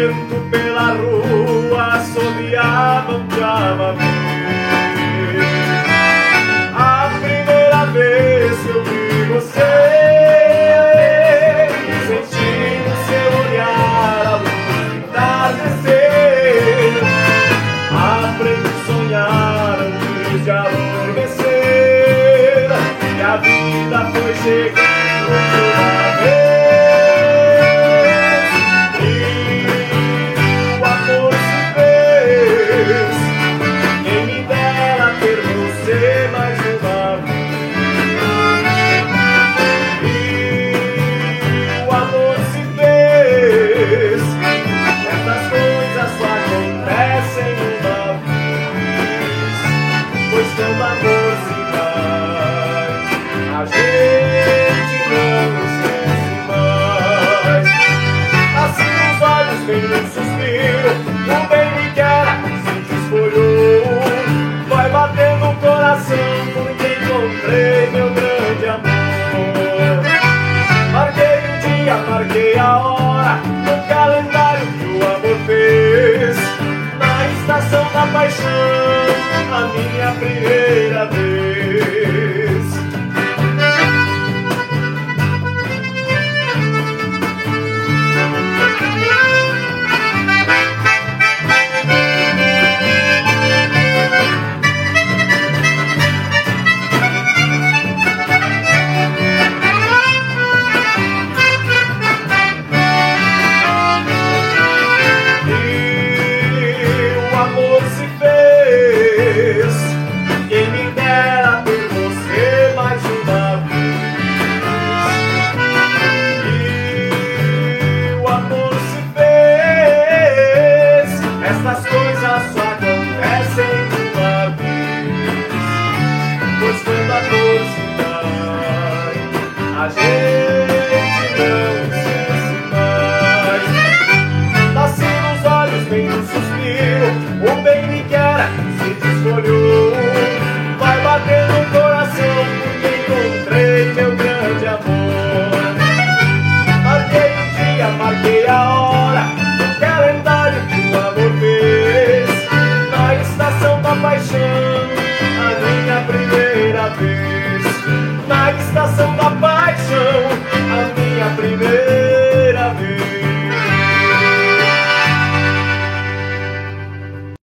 vento pela rua assobiava um chamamento. A primeira vez que eu vi você, senti no seu olhar a luz entardecer. Aprendi a sonhar antes de adormecer, e a vida foi chegando uma vez. Quando amor se vai, a gente não esquece mais. Assim nos olhos vem um suspiro, o bem me quer, se desfolhou. Vai batendo o coração porque encontrei meu grande amor. Marquei o dia, marquei a hora, no calendário que o amor fez. Na estação da paixão, a minha primeira